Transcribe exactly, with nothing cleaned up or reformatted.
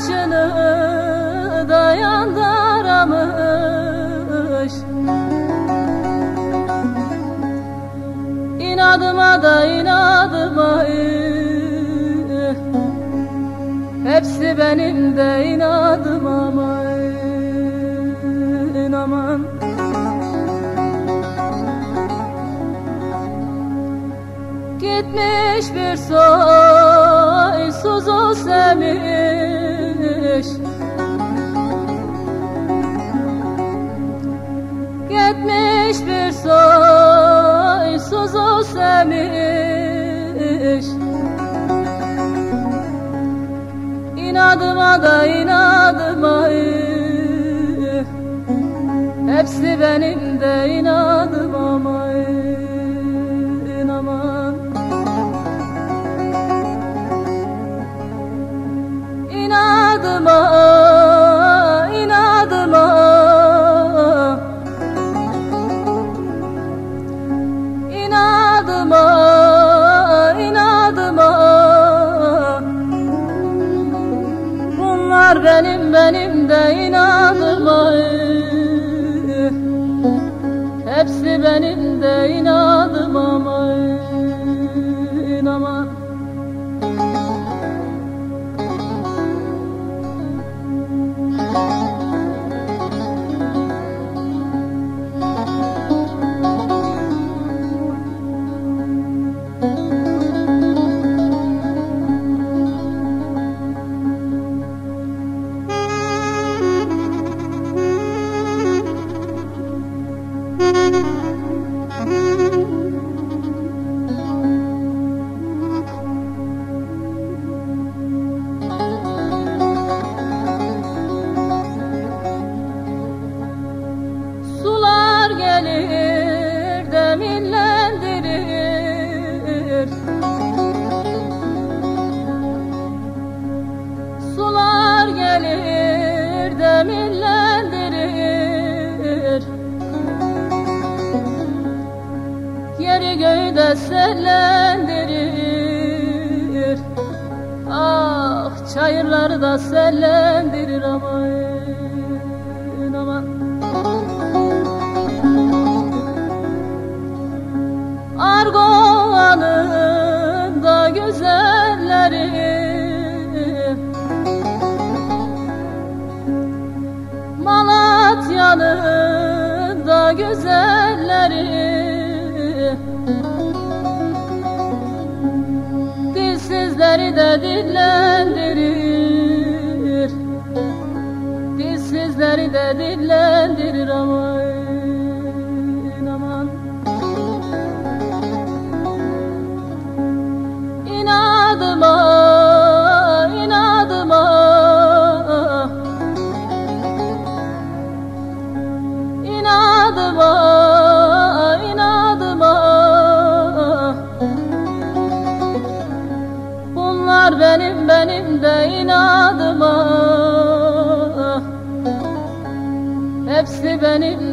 saçını dayandaramış. İnadıma da inadıma, hepsi benim de inadım ama aman. Gitmiş bir soysuzu sevmiş, gitmiş bir soysuzu sevmiş. İnadıma da inadıma, hepsi benim de inadım ama aman. İnadıma, inadıma, inadıma, inadıma. Bunlar benim benim de inadıma, hepsi benim de inadım ama aman. Sular gelir deminlendirir, sular gelir deminlendirir. Yeri göğü de sellendirir, ah çayırları da sellendirir aman aman. Argoğan'ın da güzelleri, Malatya'nın da güzelleri, dilsizleri de dillendirir, dilsizleri de dillendirir aman aman. İnadıma, inadıma, inadıma, inadıma. Bunlar benim benim de inadıma, hepsi benim